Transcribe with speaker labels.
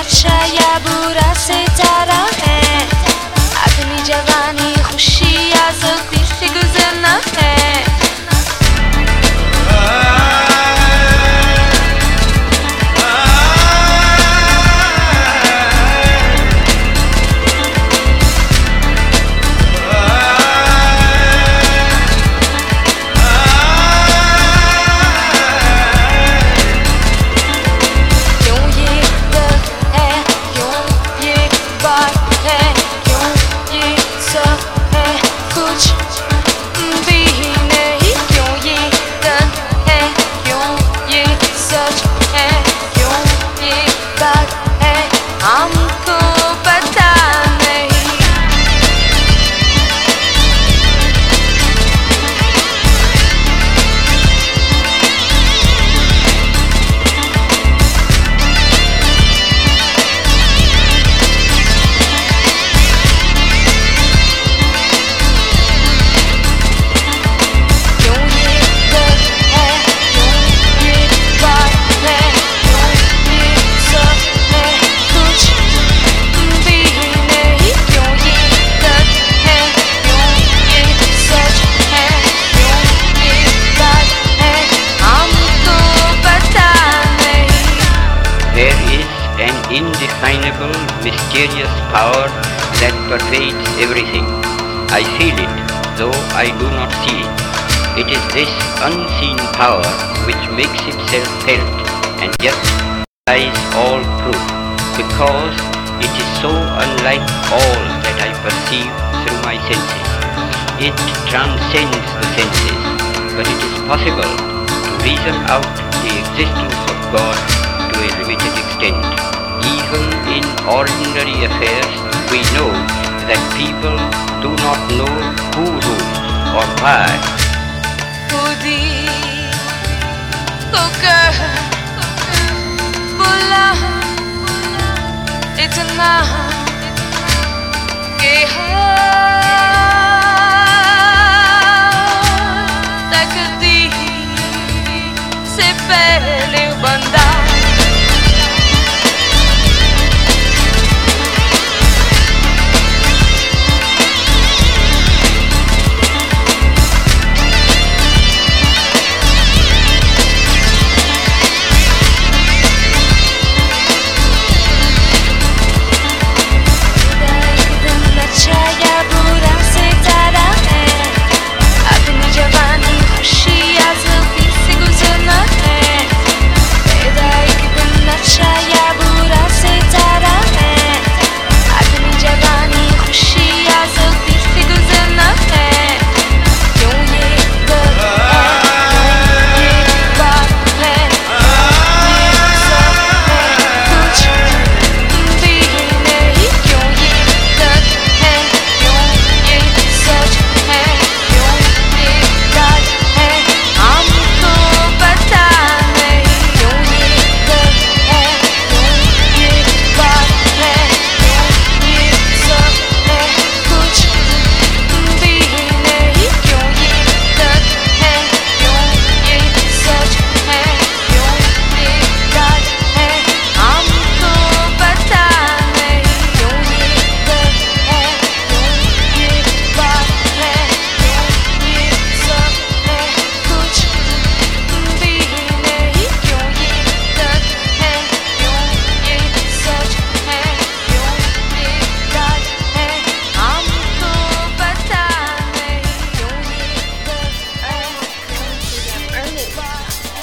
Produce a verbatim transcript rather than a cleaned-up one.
Speaker 1: अच्छा या बुरा सितारा है, अपनी जवानी खुशी या ज़िंदगी से गुजरना है।
Speaker 2: Indefinable, mysterious power that pervades everything. I feel it, though I do not see it. It is this unseen power which makes itself felt and yet lies all proof, because it is so unlike all that I perceive through my senses. It transcends the senses, but it is possible to reason out the existence of God to a limited extent. Even in ordinary affairs, we know that people do not know who rules or why.
Speaker 1: खुदी को कह बुला इतना